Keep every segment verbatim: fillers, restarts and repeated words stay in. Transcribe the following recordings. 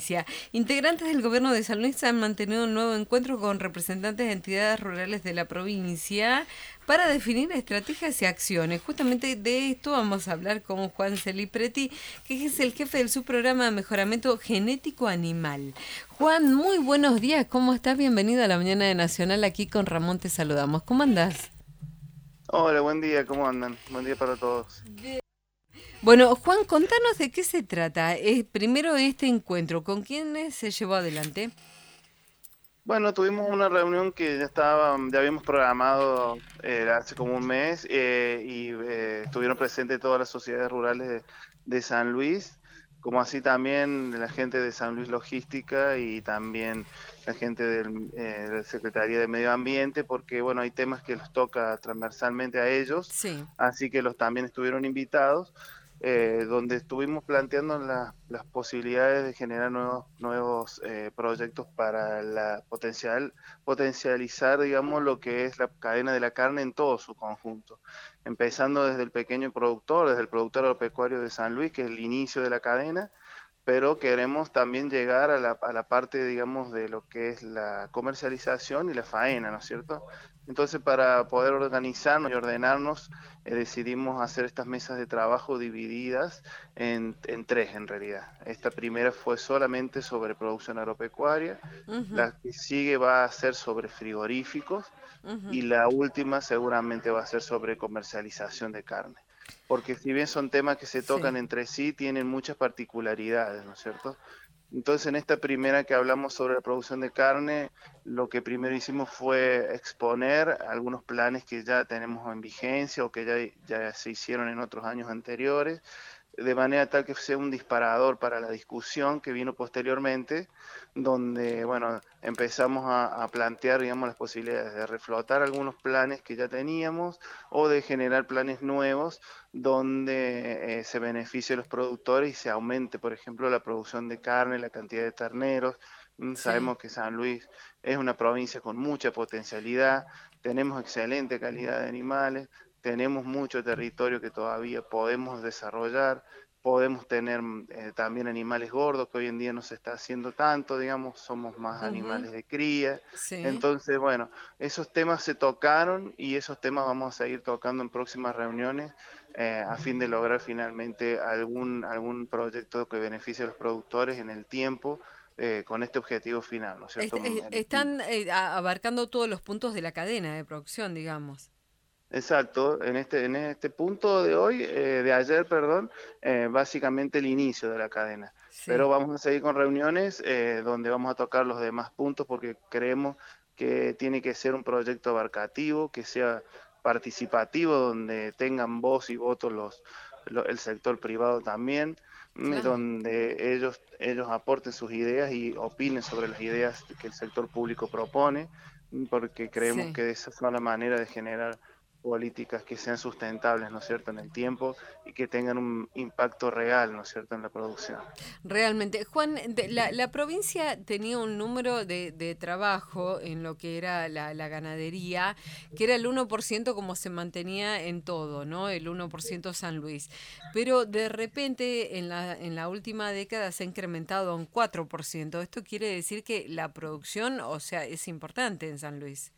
provincia. Integrantes del gobierno de San Luis han mantenido un nuevo encuentro con representantes de entidades rurales de la provincia para definir estrategias y acciones. Justamente de esto vamos a hablar con Juan Celipreti, que es el jefe del subprograma de mejoramiento genético animal. Juan, muy buenos días, ¿cómo estás? Bienvenido a la Mañana de Nacional, aquí con Ramón te saludamos. ¿Cómo andás? Hola, buen día, ¿cómo andan? Buen día para todos. Bueno, Juan, contanos de qué se trata. Eh, primero este encuentro, ¿con quiénes se llevó adelante? Bueno, tuvimos una reunión que ya estaba, ya habíamos programado eh, hace como un mes eh, y eh, estuvieron presentes todas las sociedades rurales de, de San Luis, como así también la gente de San Luis Logística y también la gente del, eh, de la Secretaría de Medio Ambiente, porque bueno, hay temas que los toca transversalmente a ellos, Sí. así que los también estuvieron invitados. Eh, donde estuvimos planteando la- las posibilidades de generar nuevos, nuevos eh, proyectos para la potencial, potencializar, digamos, lo que es la cadena de la carne en todo su conjunto, empezando desde el pequeño productor, desde el productor agropecuario de San Luis, que es el inicio de la cadena, pero queremos también llegar a la, a la parte, digamos, de lo que es la comercialización y la faena, ¿no es cierto? Entonces, para poder organizarnos y ordenarnos, eh, decidimos hacer estas mesas de trabajo divididas en, en tres, en realidad. Esta primera fue solamente sobre producción agropecuaria, Ujú, la que sigue va a ser sobre frigoríficos ujú. y la última seguramente va a ser sobre comercialización de carne, porque si bien son temas que se Sí. tocan entre sí, tienen muchas particularidades, ¿no es cierto? Entonces, en esta primera que hablamos sobre la producción de carne, lo que primero hicimos fue exponer algunos planes que ya tenemos en vigencia o que ya, ya se hicieron en otros años anteriores, de manera tal que sea un disparador para la discusión que vino posteriormente, donde, bueno, empezamos a, a plantear, digamos, las posibilidades de reflotar algunos planes que ya teníamos o de generar planes nuevos donde eh, se beneficie a los productores y se aumente, por ejemplo, la producción de carne, la cantidad de terneros. Mm, Sí. Sabemos que San Luis es una provincia con mucha potencialidad, tenemos excelente calidad de animales, tenemos mucho territorio que todavía podemos desarrollar, podemos tener eh, también animales gordos, que hoy en día no se está haciendo tanto, digamos, somos más Ujú, animales de cría. sí. Entonces, bueno, esos temas se tocaron y esos temas vamos a seguir tocando en próximas reuniones eh, a fin de lograr finalmente algún, algún proyecto que beneficie a los productores en el tiempo eh, con este objetivo final, ¿no es Est- cierto? eh, El- están eh, a- abarcando todos los puntos de la cadena de producción, digamos. Exacto, en este, en este punto de hoy, eh, de ayer, perdón, eh, básicamente el inicio de la cadena. Sí. Pero vamos a seguir con reuniones eh, donde vamos a tocar los demás puntos porque creemos que tiene que ser un proyecto abarcativo, que sea participativo, donde tengan voz y voto los, lo- el sector privado también, mm, y Claro. donde ellos, ellos aporten sus ideas y opinen sobre las ideas que el sector público propone, mm, porque creemos Sí. que esa es la manera de generar políticas que sean sustentables, ¿no es cierto?, en el tiempo y que tengan un impacto real, ¿no es cierto?, en la producción. Realmente, Juan, de- la, la provincia tenía un número de, de trabajo en lo que era la, la ganadería, que era el uno por ciento como se mantenía en todo, ¿no? El uno por ciento San Luis. Pero de repente en la, en la última década se ha incrementado a un cuatro por ciento. Esto quiere decir que la producción, o sea, es importante en San Luis.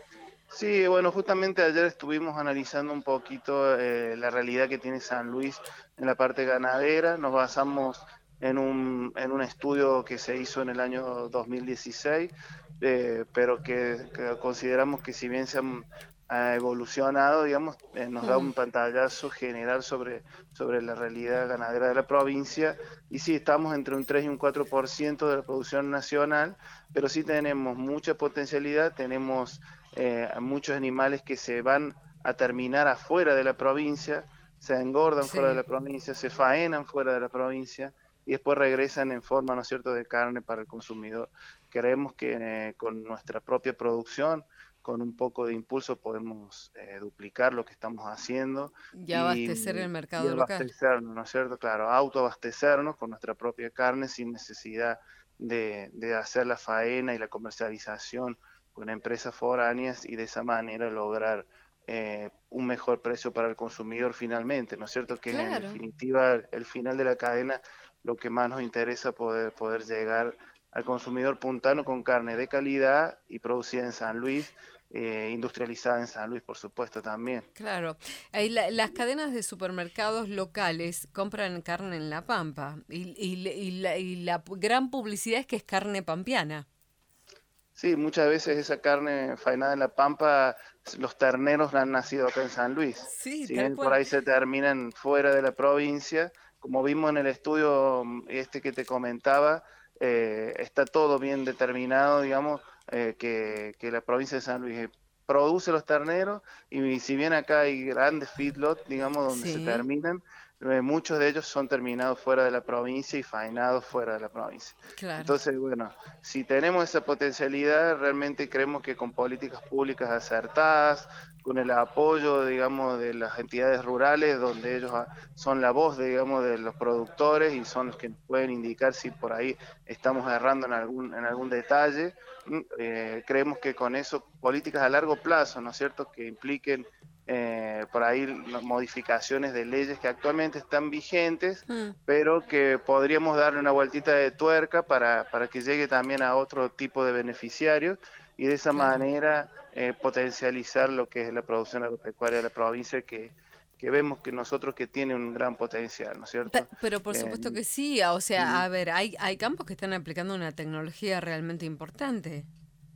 Sí, bueno, justamente ayer estuvimos analizando un poquito eh, la realidad que tiene San Luis en la parte ganadera. Nos basamos en un, en un estudio que se hizo en el año dos mil dieciséis, eh, pero que, que consideramos que si bien se han ha evolucionado, digamos, eh, nos da Mm, un pantallazo general sobre, sobre la realidad ganadera de la provincia. Y sí, estamos entre un tres y un cuatro por ciento de la producción nacional, pero sí tenemos mucha potencialidad, tenemos eh, muchos animales que se van a terminar afuera de la provincia, se engordan fuera de sí. la provincia, se faenan fuera de la provincia y después regresan en forma, ¿no es cierto?, de carne para el consumidor. Creemos que eh, con nuestra propia producción, con un poco de impulso, podemos eh, duplicar lo que estamos haciendo Y abastecer el y, y mercado local. abastecernos, ¿no es cierto? Claro, autoabastecernos con nuestra propia carne sin necesidad de, de hacer la faena y la comercialización con empresas foráneas y de esa manera lograr eh, un mejor precio para el consumidor finalmente, ¿no es cierto? Que en Claro. definitiva el final de la cadena lo que más nos interesa poder, poder llegar al consumidor puntano con carne de calidad y producida en San Luis, eh, industrializada en San Luis, por supuesto, también. Claro, ahí la- las cadenas de supermercados locales compran carne en La Pampa y, y, y la, y la pu- gran publicidad es que es carne pampeana. Sí, muchas veces esa carne faenada en La Pampa, los terneros han nacido acá en San Luis. Sí, Si tal bien por cual. ahí se terminan fuera de la provincia, como vimos en el estudio mm, este que te comentaba, eh, está todo bien determinado, digamos, eh, que, que la provincia de San Luis eh, produce los terneros y si bien acá hay grandes feedlots, digamos, donde se Sí, terminan, eh, muchos de ellos son terminados fuera de la provincia y faenados fuera de la provincia. claro. Entonces, bueno, si tenemos esa potencialidad, realmente creemos que con políticas públicas acertadas, con el apoyo, digamos, de las entidades rurales, donde ellos ah, son la voz, digamos, de los productores y son los que nos pueden indicar si por ahí estamos errando en algún, en algún detalle, mm, eh, creemos que con eso, políticas a largo plazo, ¿no es cierto?, que impliquen eh, por ahí modificaciones de leyes que actualmente están vigentes, Mm, pero que podríamos darle una vueltita de tuerca para, para que llegue también a otro tipo de beneficiarios y de esa claro. manera eh, potencializar lo que es la producción agropecuaria de la provincia, que, que vemos que nosotros que tiene un gran potencial, ¿no es Ta- cierto? Pero por Eh, supuesto que sí, o sea, mm, a ver, hay, hay campos que están aplicando una tecnología realmente importante.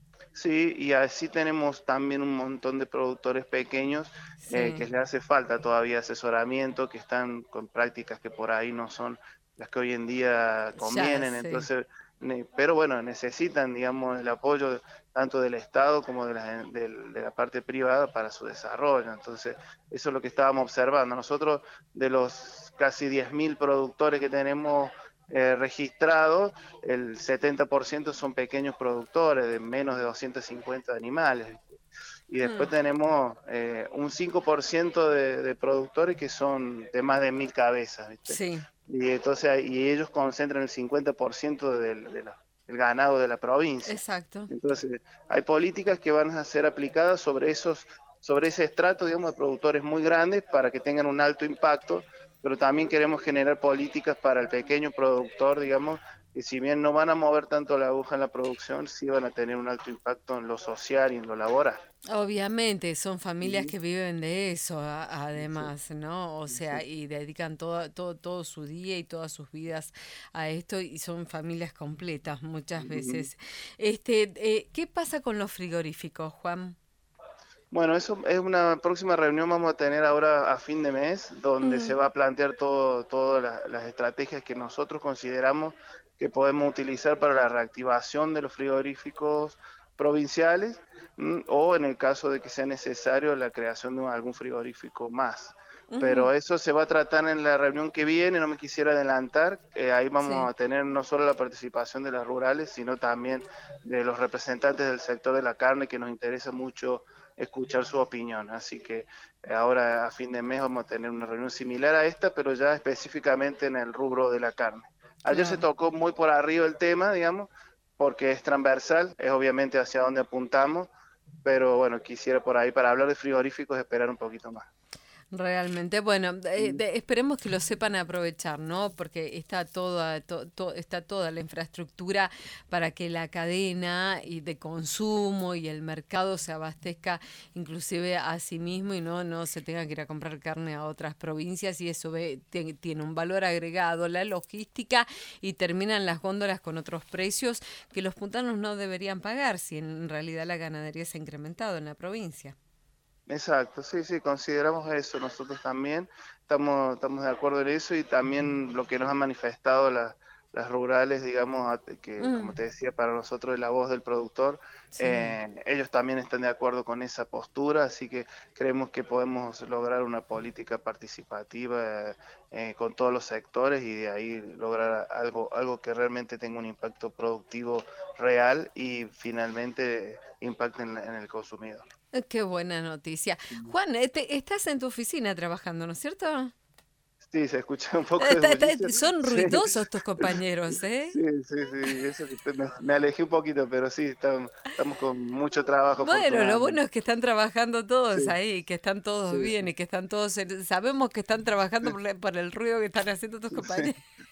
Sí, y así tenemos también un montón de productores pequeños eh, Sí, que les hace falta todavía asesoramiento, que están con prácticas que por ahí no son las que hoy en día ya convienen, sé. entonces, ne- pero bueno, necesitan, digamos, el apoyo tanto del Estado como de la, del- de la parte privada para su desarrollo. Entonces, eso es lo que estábamos observando. Nosotros, de los casi diez mil productores que tenemos eh, registrados, el setenta por ciento son pequeños productores de menos de doscientos cincuenta animales. Y después Mm, tenemos eh, un cinco por ciento de, de productores que son de más de mil cabezas, ¿viste? sí, Y entonces y ellos concentran el cincuenta por ciento del, de la- del ganado de la provincia. exacto. Entonces, hay políticas que van a ser aplicadas sobre esos, sobre ese estrato, digamos, de productores muy grandes para que tengan un alto impacto, pero también queremos generar políticas para el pequeño productor, digamos, que si bien no van a mover tanto la aguja en la producción, sí van a tener un alto impacto en lo social y en lo laboral. Obviamente, son familias Ujú. que viven de eso, a- Sí, además, ¿no? O sea, sí. y dedican todo, todo, todo su día y todas sus vidas a esto y son familias completas muchas Ujú. veces. Este, eh, ¿qué pasa con los frigoríficos, Juan? Bueno, eso es una próxima reunión vamos a tener ahora a fin de mes, donde se Mm, va a plantear todo, todas las, las estrategias que nosotros consideramos que podemos utilizar para la reactivación de los frigoríficos provinciales, mm, o en el caso de que sea necesario la creación de un- algún frigorífico más. ujú, Pero eso se va a tratar en la reunión que viene, no me quisiera adelantar. Eh, ahí vamos sí. a tener no solo la participación de las rurales, sino también de los representantes del sector de la carne, que nos interesa mucho escuchar su opinión. Así que eh, ahora a fin de mes vamos a tener una reunión similar a esta, pero ya específicamente en el rubro de la carne. Ayer se Claro. tocó muy por arriba el tema, digamos, porque es transversal, es obviamente hacia dónde apuntamos, pero bueno, quisiera por ahí para hablar de frigoríficos esperar un poquito más. Realmente, bueno, eh, Mm, de- esperemos que lo sepan aprovechar, ¿no? Porque está toda, to- to- está toda la infraestructura para que la cadena y de consumo y el mercado se abastezca inclusive a sí mismo y no, no se tenga que ir a comprar carne a otras provincias y eso ve- te- tiene un valor agregado, la logística y terminan las góndolas con otros precios que los puntanos no deberían pagar si en realidad la ganadería se ha incrementado en la provincia. Exacto, sí, sí, consideramos eso nosotros también, estamos, estamos de acuerdo en eso y también lo que nos han manifestado la- las rurales, digamos, a- que Mm, como te decía, para nosotros es la voz del productor, sí. eh, ellos también están de acuerdo con esa postura, así que creemos que podemos lograr una política participativa eh, con todos los sectores y de ahí lograr algo, algo que realmente tenga un impacto productivo real y finalmente impacte en, la- en el consumidor. Eh, Qué buena noticia. Juan, eh, te- estás en tu oficina trabajando, ¿no es cierto? Sí, se escucha un poco Eh, de ta- ta- bullicio. Son Sí, ruidosos tus compañeros, ¿eh? sí, sí, sí, eso que te- me, me alejé un poquito, pero sí, estamos, estamos con mucho trabajo Bueno, lo bueno afortunadamente. es que están trabajando todos Sí, ahí, que están sí, todos bien y que están todos... en- Sabemos que están trabajando por, la- por el ruido que están haciendo tus sí, compañeros.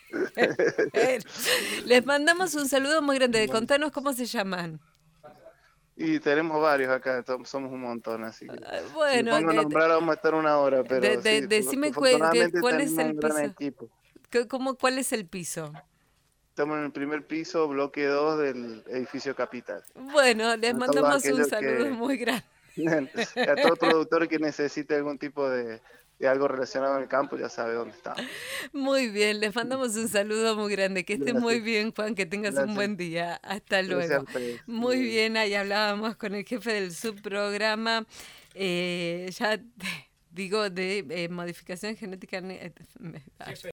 Les mandamos un saludo muy grande. Contanos cómo se llaman. Y tenemos varios acá, somos un montón, así que bueno, si me pongo a nombrar vamos a estar una hora, pero de, de, sí, decime afortunadamente cuál es tenemos el un gran piso. equipo. ¿Cómo, ¿Cuál es el piso? Estamos en el primer piso, bloque dos del edificio Capital. Bueno, les a mandamos un saludo que, muy grande. A todo productor que necesite algún tipo de, de algo relacionado con el campo, ya sabe dónde estamos. Muy bien, les mandamos un saludo muy grande. Que estés muy bien, Juan, que tengas Gracias. un buen día. Hasta luego. Muy bien, ahí hablábamos con el jefe del subprograma, eh, ya digo, de eh, modificación genética.